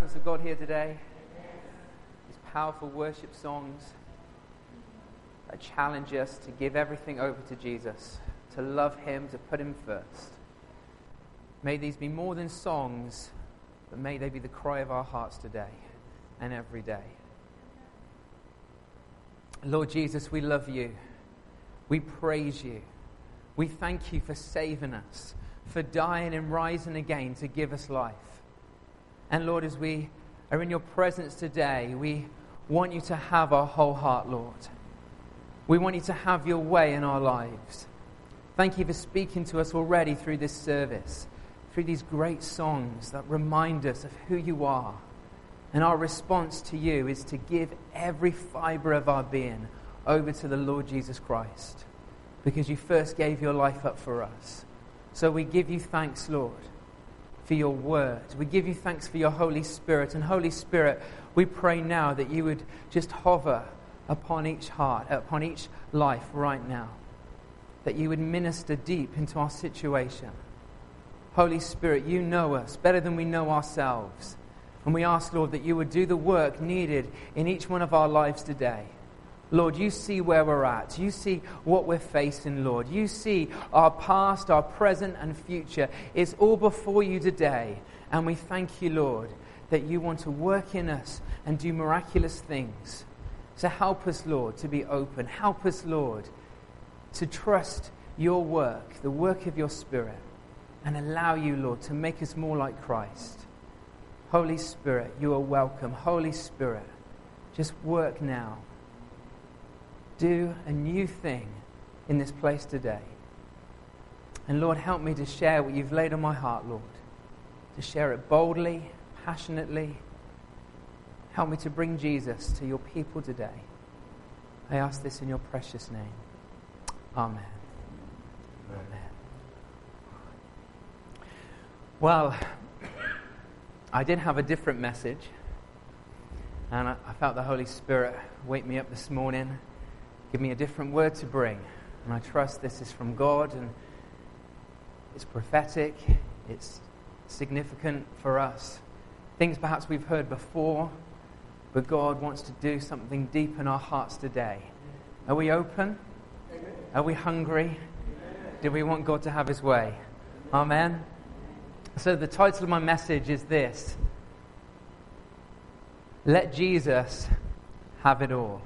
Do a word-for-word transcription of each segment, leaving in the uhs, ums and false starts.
presence of God here today? These powerful worship songs that challenge us to give everything over to Jesus, to love him, to put him first. May these be more than songs, but may they be the cry of our hearts today and every day. Lord Jesus, we love you. We praise you. We thank you for saving us, for dying and rising again to give us life. And Lord, as we are in your presence today, we want you to have our whole heart, Lord. We want you to have your way in our lives. Thank you for speaking to us already through this service, through these great songs that remind us of who you are. And our response to you is to give every fibre of our being over to the Lord Jesus Christ, because you first gave your life up for us. So we give you thanks, Lord, for your word. We give you thanks for your Holy Spirit. And Holy Spirit, we pray now that you would just hover upon each heart, upon each life right now, that you would minister deep into our situation. Holy Spirit, you know us better than we know ourselves. And we ask, Lord, that you would do the work needed in each one of our lives today. Lord, you see where we're at. You see what we're facing, Lord. You see our past, our present, and future. It's all before you today. And we thank you, Lord, that you want to work in us and do miraculous things. So help us, Lord, to be open. Help us, Lord, to trust your work, the work of your Spirit, and allow you, Lord, to make us more like Christ. Holy Spirit, you are welcome. Holy Spirit, just work now. Do a new thing in this place today. And Lord, help me to share what you've laid on my heart, Lord. To share it boldly, passionately. Help me to bring Jesus to your people today. I ask this in your precious name. Amen. Amen. Well, I did have a different message, and I, I felt the Holy Spirit wake me up this morning, give me a different word to bring, and I trust this is from God, and it's prophetic, it's significant for us. Things perhaps we've heard before, but God wants to do something deep in our hearts today. Are we open? Are we hungry? Do we want God to have his way? Amen. So the title of my message is this: Let Jesus have it all.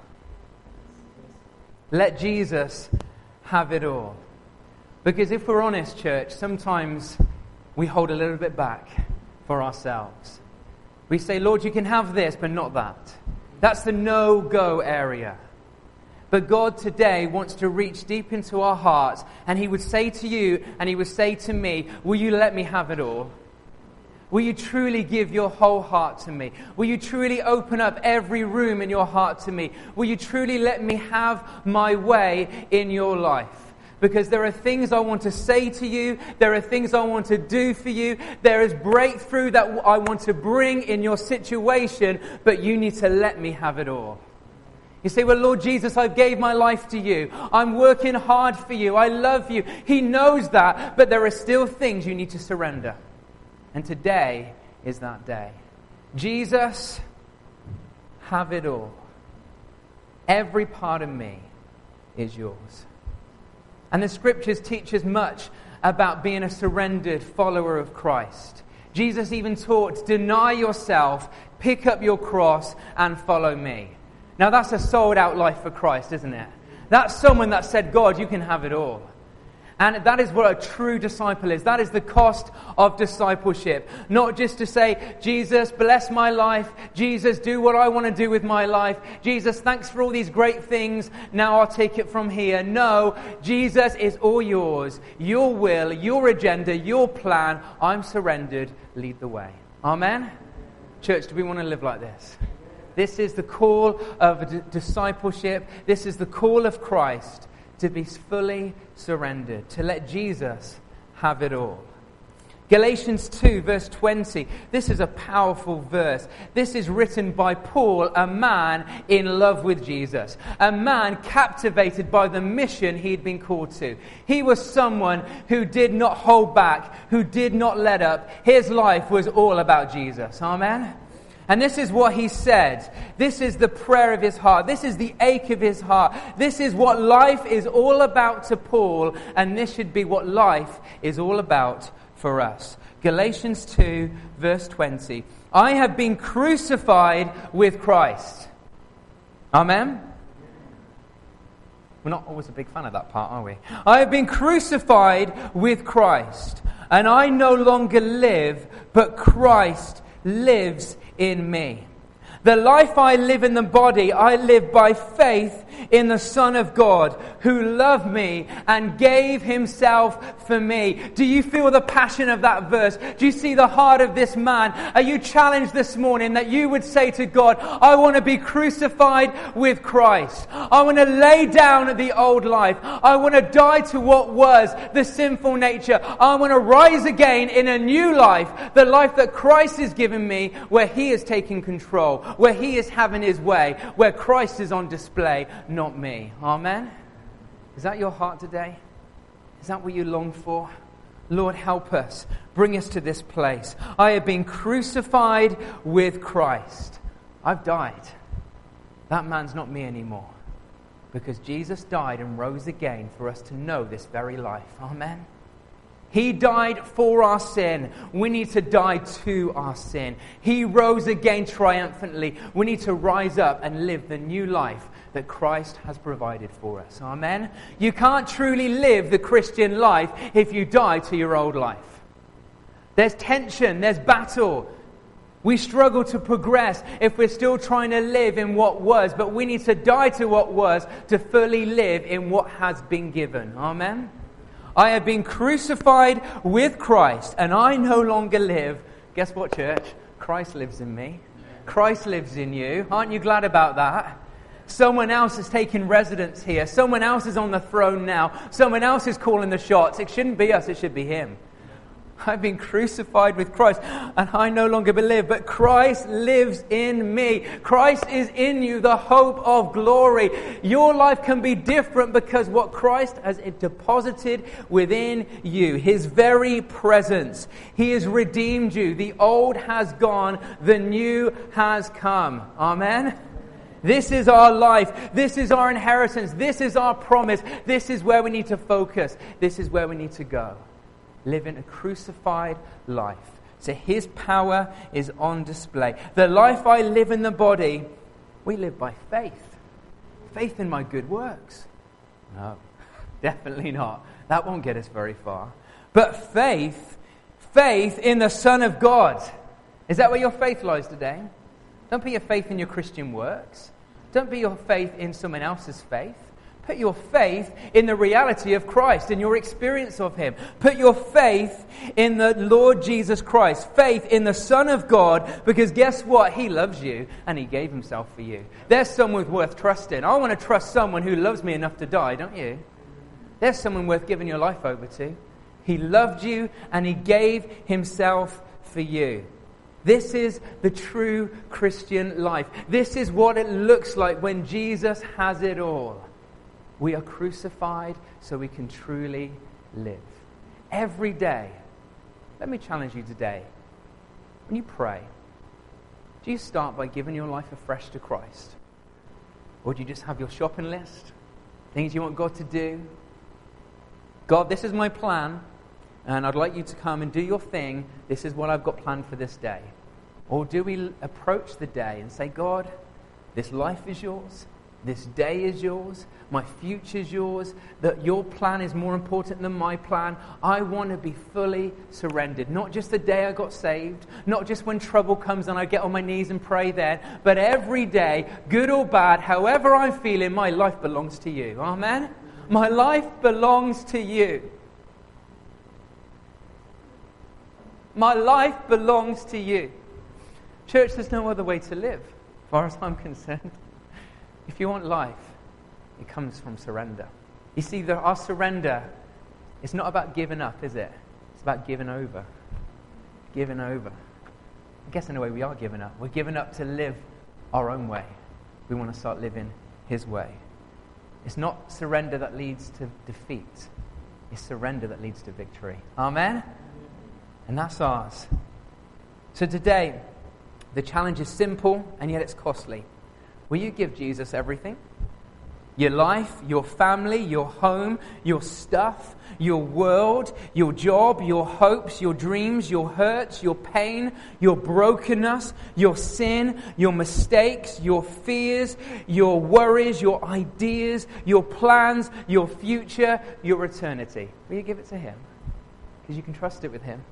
Let Jesus have it all. Because if we're honest, church, sometimes we hold a little bit back for ourselves. We say, Lord, you can have this, but not that. That's the no-go area. But God today wants to reach deep into our hearts, and he would say to you, and he would say to me, will you let me have it all? Will you truly give your whole heart to me? Will you truly open up every room in your heart to me? Will you truly let me have my way in your life? Because there are things I want to say to you. There are things I want to do for you. There is breakthrough that I want to bring in your situation, but you need to let me have it all. You say, well, Lord Jesus, I gave my life to you. I'm working hard for you. I love you. He knows that, but there are still things you need to surrender. And today is that day. Jesus, have it all. Every part of me is yours. And the scriptures teach us much about being a surrendered follower of Christ. Jesus even taught, deny yourself, pick up your cross, and follow me. Now that's a sold out life for Christ, isn't it? That's someone that said, God, you can have it all. And that is what a true disciple is. That is the cost of discipleship. Not just to say, Jesus, bless my life. Jesus, do what I want to do with my life. Jesus, thanks for all these great things. Now I'll take it from here. No, Jesus is all yours. Your will, your agenda, your plan. I'm surrendered. Lead the way. Amen? Church, do we want to live like this? This is the call of d- discipleship. This is the call of Christ. To be fully surrendered, to let Jesus have it all. Galatians two verse twenty, this is a powerful verse. This is written by Paul, a man in love with Jesus. A man captivated by the mission he'd been called to. He was someone who did not hold back, who did not let up. His life was all about Jesus. Amen? And this is what he said. This is the prayer of his heart. This is the ache of his heart. This is what life is all about to Paul. And this should be what life is all about for us. Galatians two, verse twenty. I have been crucified with Christ. Amen? We're not always a big fan of that part, are we? I have been crucified with Christ. And I no longer live, but Christ lives in me. The life I live in the body, I live by faith in the Son of God, who loved me and gave himself for me. Do you feel the passion of that verse? Do you see the heart of this man? Are you challenged this morning that you would say to God, I want to be crucified with Christ. I want to lay down the old life. I want to die to what was the sinful nature. I want to rise again in a new life, the life that Christ has given me, where he is taking control, where he is having his way, where Christ is on display, not me. Amen? Is that your heart today? Is that what you long for? Lord, help us. Bring us to this place. I have been crucified with Christ. I've died. That man's not me anymore. Because Jesus died and rose again for us to know this very life. Amen? He died for our sin. We need to die to our sin. He rose again triumphantly. We need to rise up and live the new life that Christ has provided for us. Amen? You can't truly live the Christian life if you die to your old life. There's tension, there's battle. We struggle to progress if we're still trying to live in what was, but we need to die to what was to fully live in what has been given. Amen? I have been crucified with Christ, and I no longer live. Guess what, church? Christ lives in me. Christ lives in you. Aren't you glad about that? Someone else is taking residence here. Someone else is on the throne now. Someone else is calling the shots. It shouldn't be us, it should be him. I've been crucified with Christ, and I no longer live, but Christ lives in me. Christ is in you, the hope of glory. Your life can be different because what Christ has deposited within you, his very presence. He has redeemed you. The old has gone, the new has come. Amen? This is our life. This is our inheritance. This is our promise. This is where we need to focus. This is where we need to go. Living a crucified life. So his power is on display. The life I live in the body, we live by faith. Faith in my good works. No, definitely not. That won't get us very far. But faith, faith in the Son of God. Is that where your faith lies today? Don't put your faith in your Christian works. Don't put your faith in someone else's faith. Put your faith in the reality of Christ, in your experience of him. Put your faith in the Lord Jesus Christ. Faith in the Son of God, because guess what? He loves you and he gave himself for you. There's someone worth trusting. I want to trust someone who loves me enough to die, don't you? There's someone worth giving your life over to. He loved you and he gave himself for you. This is the true Christian life. This is what it looks like when Jesus has it all. We are crucified so we can truly live. Every day. Let me challenge you today. When you pray, do you start by giving your life afresh to Christ? Or do you just have your shopping list? Things you want God to do? God, this is my plan, and I'd like you to come and do your thing. This is what I've got planned for this day. Or do we approach the day and say, God, this life is yours. This day is yours. My future is yours. That your plan is more important than my plan. I want to be fully surrendered. Not just the day I got saved. Not just when trouble comes and I get on my knees and pray then. But every day, good or bad, however I'm feeling, my life belongs to you. Amen? My life belongs to you. My life belongs to you. Church, there's no other way to live, as far as I'm concerned. If you want life, it comes from surrender. You see, the, our surrender, it's not about giving up, is it? It's about giving over. Giving over. I guess in a way we are giving up. We're giving up to live our own way. We want to start living his way. It's not surrender that leads to defeat. It's surrender that leads to victory. Amen? And that's ours. So today, The challenge is simple, and yet it's costly. Will you give Jesus everything? Your life, your family, your home, your stuff, your world, your job, your hopes, your dreams, your hurts, your pain, your brokenness, your sin, your mistakes, your fears, your worries, your ideas, your plans, your future, your eternity. Will you give it to Him? Because you can trust it with Him.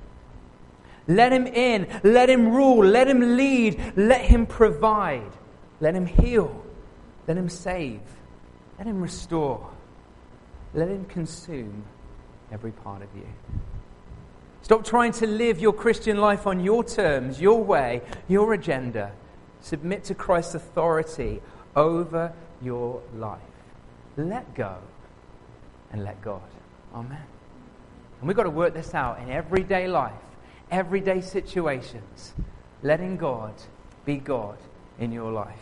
Let Him in. Let Him rule. Let Him lead. Let Him provide. Let Him heal. Let Him save. Let Him restore. Let Him consume every part of you. Stop trying to live your Christian life on your terms, your way, your agenda. Submit to Christ's authority over your life. Let go and let God. Amen. And we've got to work this out in everyday life, everyday situations. Letting God be God in your life.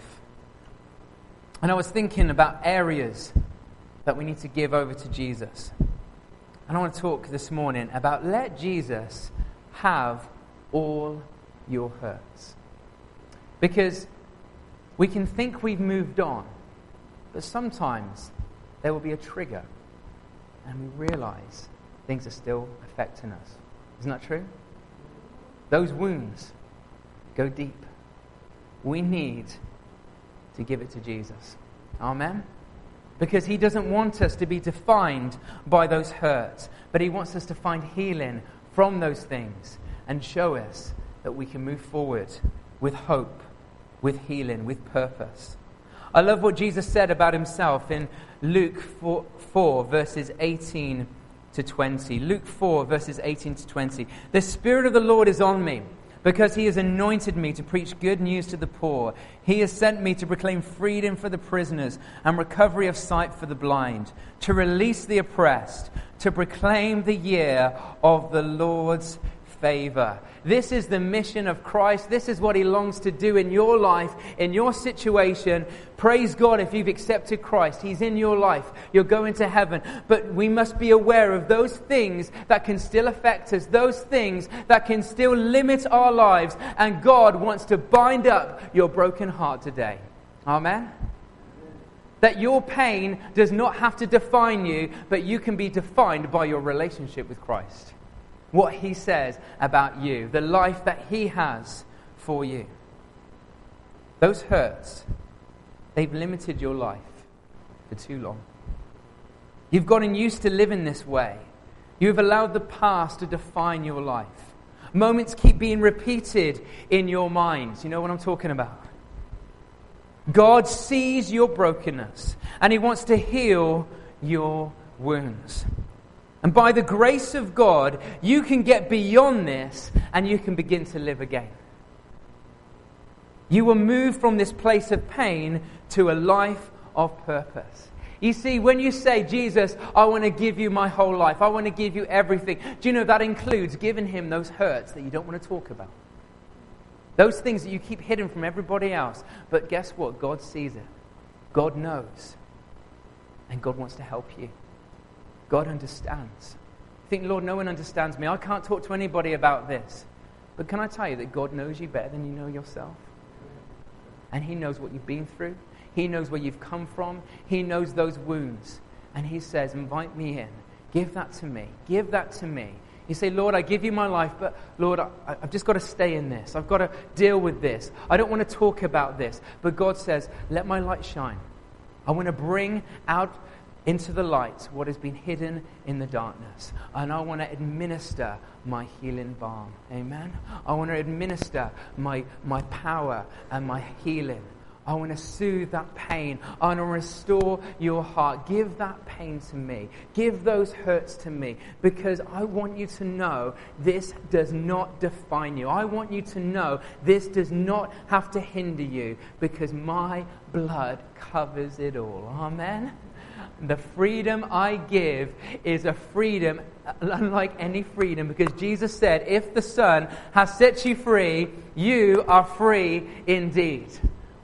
And I was thinking about areas that we need to give over to Jesus. And I want to talk this morning about let Jesus have all your hurts. Because we can think we've moved on, but sometimes there will be a trigger and we realize things are still affecting us. Isn't that true? Those wounds go deep. We need to give it to Jesus. Amen? Because He doesn't want us to be defined by those hurts, but He wants us to find healing from those things and show us that we can move forward with hope, with healing, with purpose. I love what Jesus said about Himself in Luke four, four verses eighteen to twenty. Luke four, verses eighteen to twenty. The Spirit of the Lord is on me, because He has anointed me to preach good news to the poor. He has sent me to proclaim freedom for the prisoners and recovery of sight for the blind, to release the oppressed, to proclaim the year of the Lord's favor. This is the mission of Christ. This is what He longs to do in your life, in your situation. Praise God if you've accepted Christ. He's in your life. You're going to heaven. But we must be aware of those things that can still affect us, those things that can still limit our lives. And God wants to bind up your broken heart today. Amen? That your pain does not have to define you, but you can be defined by your relationship with Christ. What He says about you, the life that He has for you. Those hurts, they've limited your life for too long. You've gotten used to living this way. You've allowed the past to define your life. Moments keep being repeated in your mind. You know what I'm talking about? God sees your brokenness and He wants to heal your wounds. And by the grace of God, you can get beyond this and you can begin to live again. You will move from this place of pain to a life of purpose. You see, when you say, Jesus, I want to give you my whole life. I want to give you everything. Do you know that includes giving Him those hurts that you don't want to talk about? Those things that you keep hidden from everybody else. But guess what? God sees it. God knows. And God wants to help you. God understands. You think, Lord, no one understands me. I can't talk to anybody about this. But can I tell you that God knows you better than you know yourself? And He knows what you've been through. He knows where you've come from. He knows those wounds. And He says, invite me in. Give that to me. Give that to me. You say, Lord, I give you my life, but Lord, I, I've just got to stay in this. I've got to deal with this. I don't want to talk about this. But God says, let my light shine. I want to bring out into the light what has been hidden in the darkness. And I want to administer my healing balm. Amen? I want to administer my, my power and my healing. I want to soothe that pain. I want to restore your heart. Give that pain to me. Give those hurts to me. Because I want you to know this does not define you. I want you to know this does not have to hinder you. Because my blood covers it all. Amen? The freedom I give is a freedom unlike any freedom, because Jesus said, if the Son has set you free, you are free indeed.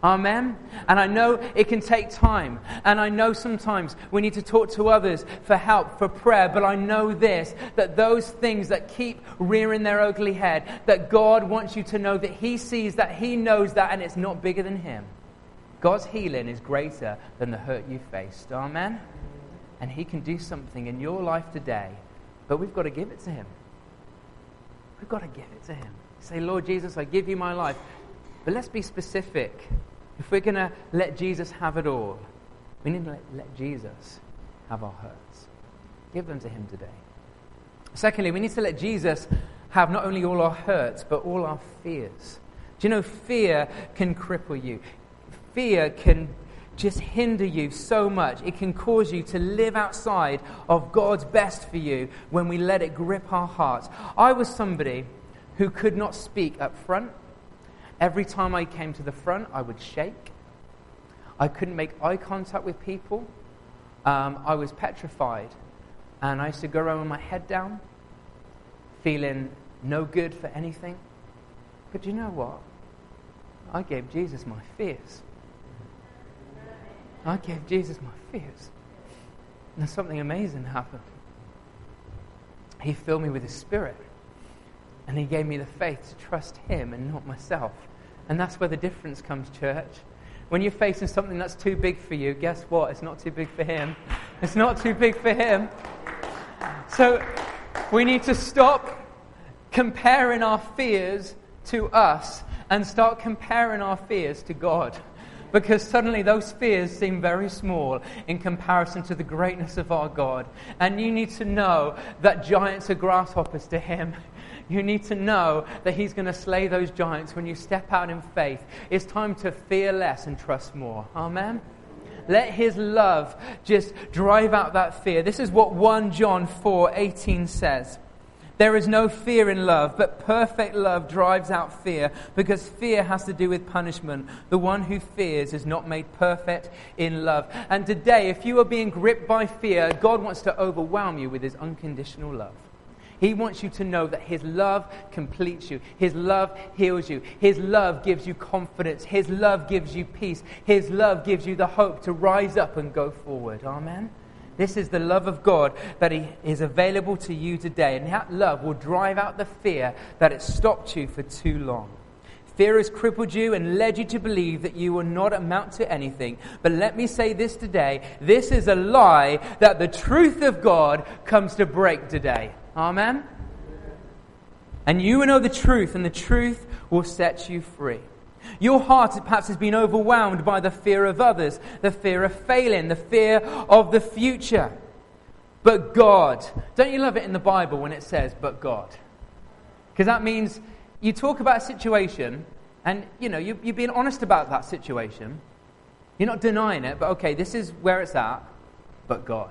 Amen? And I know it can take time. And I know sometimes we need to talk to others for help, for prayer. But I know this, that those things that keep rearing their ugly head, that God wants you to know that He sees that, He knows that, and it's not bigger than Him. God's healing is greater than the hurt you faced. Amen? And He can do something in your life today. But we've got to give it to Him. We've got to give it to Him. Say, Lord Jesus, I give you my life. But let's be specific. If we're going to let Jesus have it all, we need to let, let Jesus have our hurts. Give them to Him today. Secondly, we need to let Jesus have not only all our hurts, but all our fears. Do you know fear can cripple you? Fear can just hinder you so much. It can cause you to live outside of God's best for you when we let it grip our hearts. I was somebody who could not speak up front. Every time I came to the front, I would shake. I couldn't make eye contact with people. Um, I was petrified. And I used to go around with my head down, feeling no good for anything. But you know what? I gave Jesus my fears. I gave Jesus my fears. And something amazing happened. He filled me with His Spirit. And He gave me the faith to trust Him and not myself. And that's where the difference comes, church. When you're facing something that's too big for you, guess what? It's not too big for Him. It's not too big for Him. So we need to stop comparing our fears to us and start comparing our fears to God. Because suddenly those fears seem very small in comparison to the greatness of our God. And you need to know that giants are grasshoppers to Him. You need to know that He's going to slay those giants when you step out in faith. It's time to fear less and trust more. Amen? Let His love just drive out that fear. This is what First John four eighteen says. There is no fear in love, but perfect love drives out fear, because fear has to do with punishment. The one who fears is not made perfect in love. And today, if you are being gripped by fear, God wants to overwhelm you with His unconditional love. He wants you to know that His love completes you. His love heals you. His love gives you confidence. His love gives you peace. His love gives you the hope to rise up and go forward. Amen? This is the love of God that He is available to you today. And that love will drive out the fear that has stopped you for too long. Fear has crippled you and led you to believe that you will not amount to anything. But let me say this today. This is a lie that the truth of God comes to break today. Amen? And you will know the truth, and the truth will set you free. Your heart perhaps has been overwhelmed by the fear of others, the fear of failing, the fear of the future. But God, don't you love it in the Bible when it says, but God? Because that means you talk about a situation, and you know, you, you're being honest about that situation. You're not denying it, but okay, this is where it's at, but God.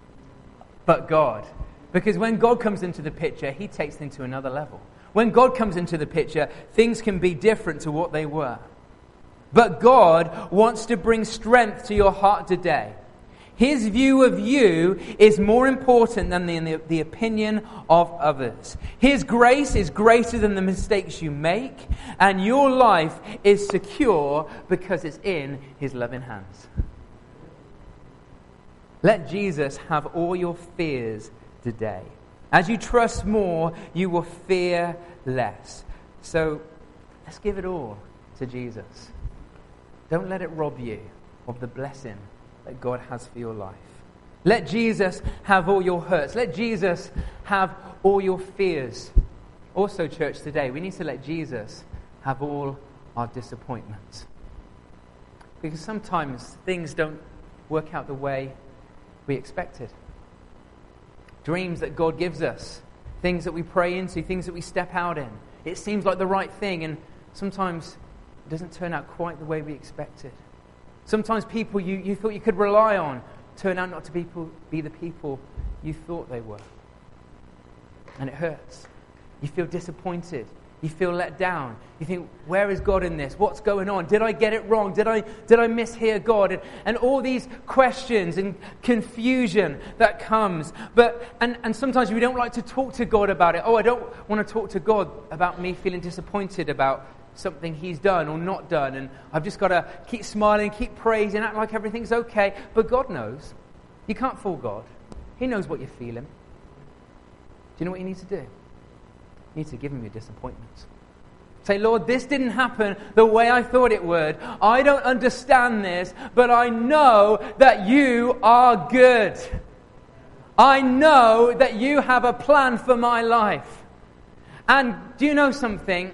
But God. Because when God comes into the picture, He takes things to another level. When God comes into the picture, things can be different to what they were. But God wants to bring strength to your heart today. His view of you is more important than the, the, the opinion of others. His grace is greater than the mistakes you make, and your life is secure because it's in His loving hands. Let Jesus have all your fears today. As you trust more, you will fear less. So let's give it all to Jesus. Don't let it rob you of the blessing that God has for your life. Let Jesus have all your hurts. Let Jesus have all your fears. Also, church, today, we need to let Jesus have all our disappointments. Because sometimes things don't work out the way we expected. Dreams that God gives us, things that we pray into, things that we step out in. It seems like the right thing, and sometimes it doesn't turn out quite the way we expected. Sometimes people you, you thought you could rely on turn out not to be, be the people you thought they were. And it hurts. You feel disappointed. You feel let down. You think, where is God in this? What's going on? Did I get it wrong? Did I did I mishear God? And, and all these questions and confusion that comes. But and, and sometimes we don't like to talk to God about it. Oh, I don't want to talk to God about me feeling disappointed about something he's done or not done, and I've just got to keep smiling, keep praising, act like everything's okay. But God knows. You can't fool God. He knows what you're feeling. Do you know what you need to do? You need to give him your disappointments. Say, Lord, this didn't happen the way I thought it would. I don't understand this, but I know that you are good. I know that you have a plan for my life. And do you know something?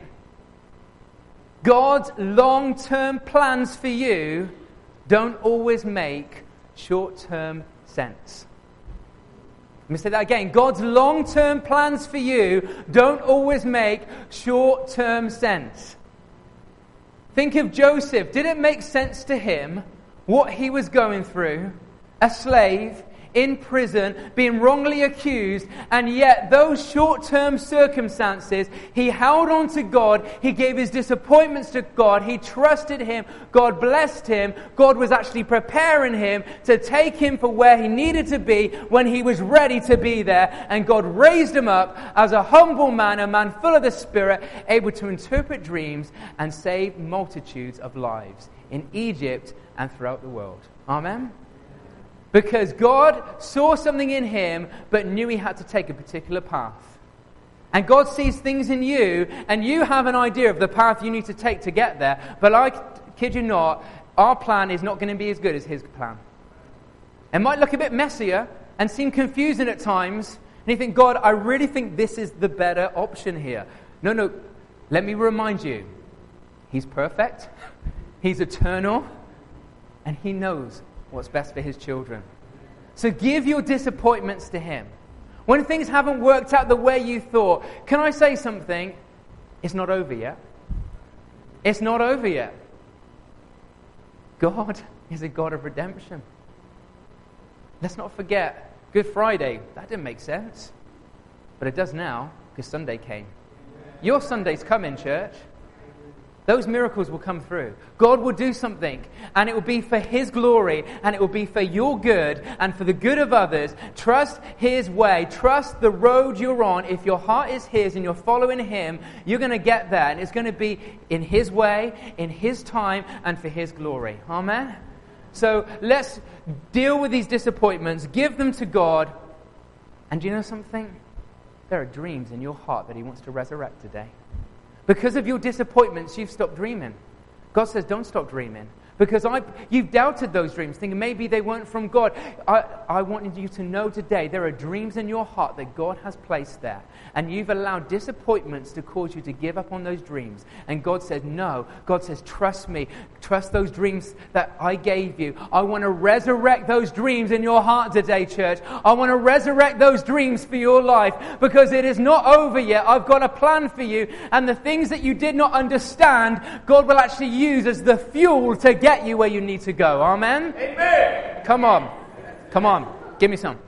God's long-term plans for you don't always make short-term sense. Let me say that again. God's long-term plans for you don't always make short-term sense. Think of Joseph. Did it make sense to him what he was going through? A slave, in prison, being wrongly accused, and yet those short-term circumstances, he held on to God, he gave his disappointments to God, he trusted him, God blessed him, God was actually preparing him to take him for where he needed to be when he was ready to be there, and God raised him up as a humble man, a man full of the Spirit, able to interpret dreams and save multitudes of lives in Egypt and throughout the world. Amen? Because God saw something in him, but knew he had to take a particular path. And God sees things in you, and you have an idea of the path you need to take to get there. But I kid you not, our plan is not going to be as good as his plan. It might look a bit messier and seem confusing at times. And you think, God, I really think this is the better option here. No, no, let me remind you. He's perfect. He's eternal. And he knows what's best for his children. So give your disappointments to him. When things haven't worked out the way you thought, can I say something? It's not over yet. It's not over yet. God is a God of redemption. Let's not forget Good Friday. That didn't make sense. But it does now, because Sunday came. Your Sunday's coming, church. Those miracles will come through. God will do something, and it will be for his glory, and it will be for your good and for the good of others. Trust his way. Trust the road you're on. If your heart is his and you're following him, you're going to get there, and it's going to be in his way, in his time, and for his glory. Amen? So let's deal with these disappointments, give them to God, and do you know something? There are dreams in your heart that he wants to resurrect today. Because of your disappointments, you've stopped dreaming. God says, don't stop dreaming. Because I, you've doubted those dreams, thinking maybe they weren't from God. I, I wanted you to know today there are dreams in your heart that God has placed there. And you've allowed disappointments to cause you to give up on those dreams. And God says, no. God says, trust me. Trust those dreams that I gave you. I want to resurrect those dreams in your heart today, church. I want to resurrect those dreams for your life. Because it is not over yet. I've got a plan for you. And the things that you did not understand, God will actually use as the fuel to get you where you need to go. Amen? Amen. Come on. Come on. Give me some.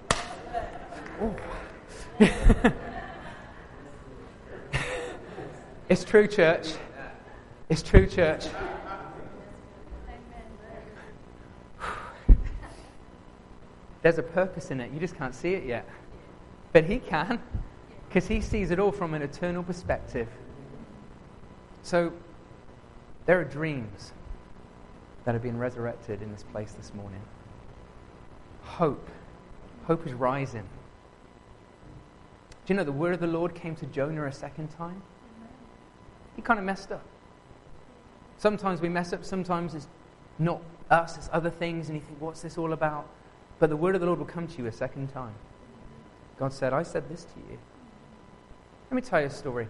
It's true, church. It's true, church. There's a purpose in it. You just can't see it yet. But he can, because he sees it all from an eternal perspective. So, there are dreams that are being resurrected in this place this morning. Hope. Hope is rising. Do you know the word of the Lord came to Jonah a second time? He kind of messed up. Sometimes we mess up, sometimes it's not us, it's other things, and you think, what's this all about? But the word of the Lord will come to you a second time. God said, I said this to you. Let me tell you a story.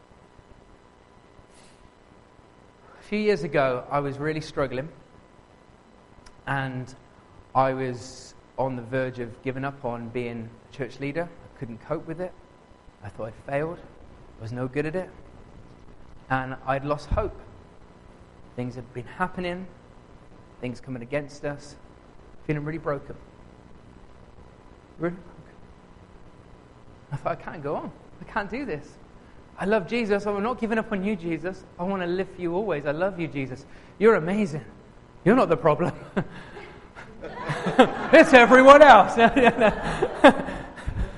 A few years ago, I was really struggling. And I was on the verge of giving up on being a church leader. I couldn't cope with it. I thought I'd failed. I was no good at it. And I'd lost hope. Things had been happening. Things coming against us. Feeling really broken. Really broken. I thought, I can't go on. I can't do this. I love Jesus. I'm not giving up on you, Jesus. I want to live for you always. I love you, Jesus. You're amazing. You're not the problem. It's everyone else.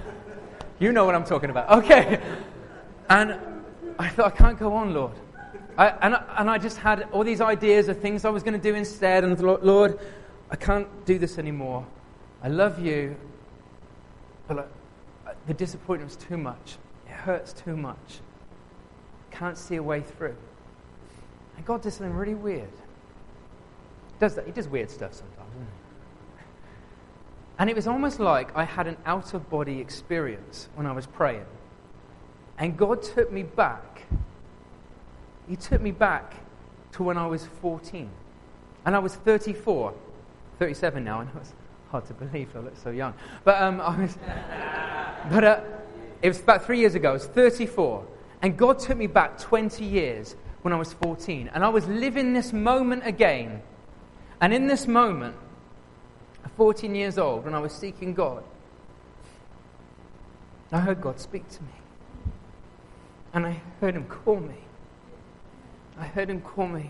You know what I'm talking about. Okay. And I thought, I can't go on, Lord. I, and, I, and I just had all these ideas of things I was going to do instead. And I thought, Lord, I can't do this anymore. I love you, but I, the disappointment's too much. It hurts too much. Can't see a way through. And God does something really weird. He does that. He does weird stuff sometimes, doesn't he? And it was almost like I had an out-of-body experience when I was praying. And God took me back. He took me back to when I was fourteen. And I was thirty-four. thirty-seven now. I know it's hard to believe I look so young. But um, I was... but uh, it was about three years ago. I was thirty-four. And God took me back twenty years when I was fourteen. And I was living this moment again. And in this moment, at fourteen years old, when I was seeking God, I heard God speak to me. And I heard him call me. I heard him call me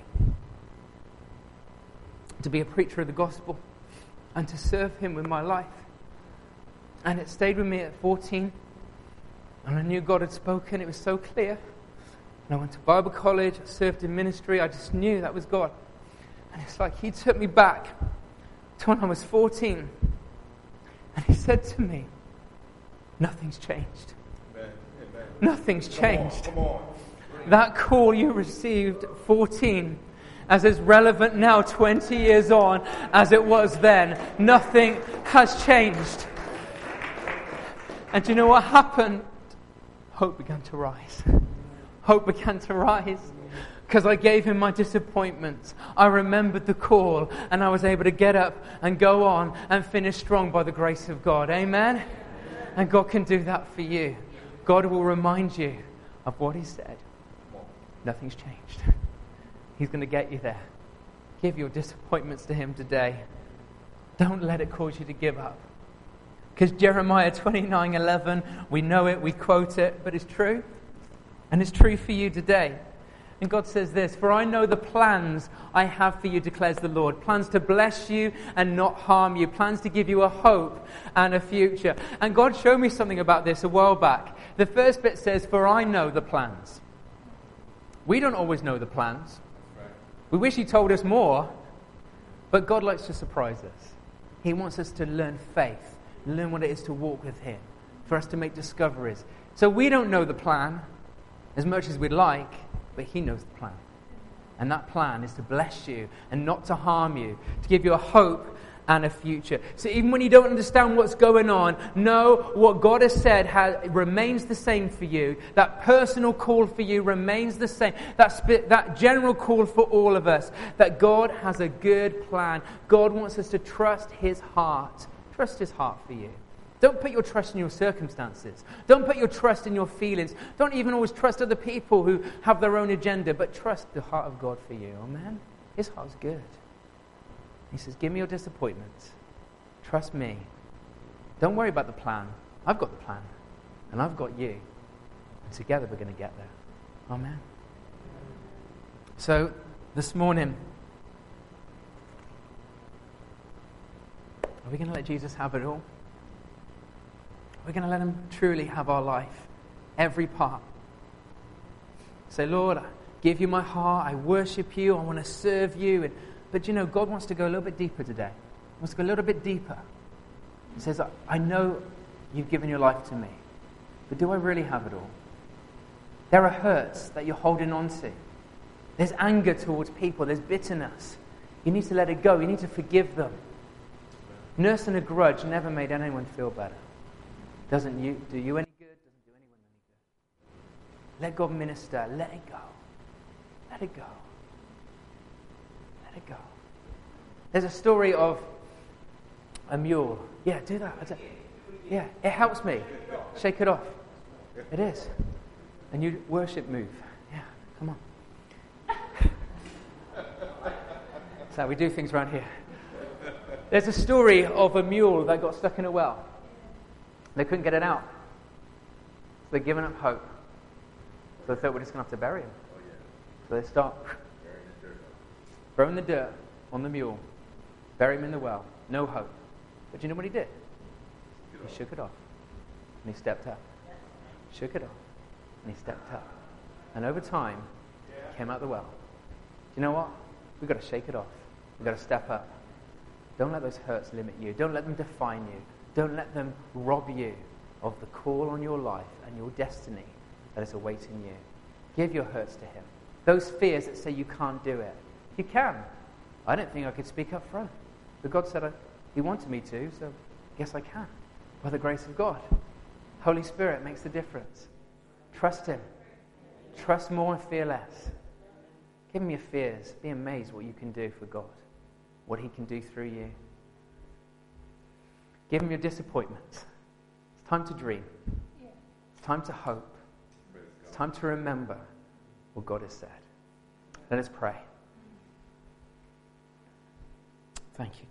to be a preacher of the gospel and to serve him with my life. And it stayed with me at fourteen. And I knew God had spoken. It was so clear. And I went to Bible college. I served in ministry. I just knew that was God. And it's like he took me back to when I was fourteen. And he said to me, nothing's changed. Amen. Amen. Nothing's changed. Come on, come on. That call you received at fourteen, as is relevant now twenty years on as it was then. Nothing has changed. And do you know what happened? Hope began to rise. Hope began to rise. Because I gave him my disappointments. I remembered the call and I was able to get up and go on and finish strong by the grace of God. Amen? And God can do that for you. God will remind you of what he said. Nothing's changed. He's going to get you there. Give your disappointments to him today. Don't let it cause you to give up. Because Jeremiah twenty-nine eleven, we know it, we quote it, but it's true. And it's true for you today. And God says this, for I know the plans I have for you, declares the Lord. Plans to bless you and not harm you. Plans to give you a hope and a future. And God showed me something about this a while back. The first bit says, for I know the plans. We don't always know the plans. We wish he told us more. But God likes to surprise us. He wants us to learn faith. Learn what it is to walk with him. For us to make discoveries. So we don't know the plan as much as we'd like. But he knows the plan. And that plan is to bless you and not to harm you. To give you a hope and a future. So even when you don't understand what's going on, know what God has said has, remains the same for you. That personal call for you remains the same. That, sp- that general call for all of us. That God has a good plan. God wants us to trust his heart. Trust his heart for you. Don't put your trust in your circumstances. Don't put your trust in your feelings. Don't even always trust other people who have their own agenda, but trust the heart of God for you. Amen? His heart's good. He says, give me your disappointments. Trust me. Don't worry about the plan. I've got the plan. And I've got you. And together we're going to get there. Amen? So, this morning, are we going to let Jesus have it all? We're going to let him truly have our life, every part. Say, Lord, I give you my heart. I worship you. I want to serve you. And, but you know, God wants to go a little bit deeper today. He wants to go a little bit deeper. He says, I know you've given your life to me, but do I really have it all? There are hurts that you're holding on to. There's anger towards people. There's bitterness. You need to let it go. You need to forgive them. Nursing a grudge never made anyone feel better. Doesn't you, do you any good, doesn't do anyone any good. Let God minister. Let it go. Let it go. Let it go. There's a story of a mule. Yeah, do that. Yeah, it helps me. Shake it off. It is. A new worship move. Yeah, come on. That's how we do things around here. There's a story of a mule that got stuck in a well. They couldn't get it out. So they're giving up hope. So they thought, we're just going to have to bury him. So they start throwing the dirt on the mule, bury him in the well. No hope. But you know what he did? He shook it off. And he stepped up. Shook it off. And he stepped up. And over time, Came out the well. You know what? We've got to shake it off. We've got to step up. Don't let those hurts limit you. Don't let them define you. Don't let them rob you of the call on your life and your destiny that is awaiting you. Give your hurts to him. Those fears that say you can't do it. You can. I don't think I could speak up front. But God said I, he wanted me to, so I guess I can. By the grace of God. Holy Spirit makes the difference. Trust him. Trust more and fear less. Give him your fears. Be amazed what you can do for God. What he can do through you. Give him your disappointments. It's time to dream. It's time to hope. It's time to remember what God has said. Let us pray. Thank you.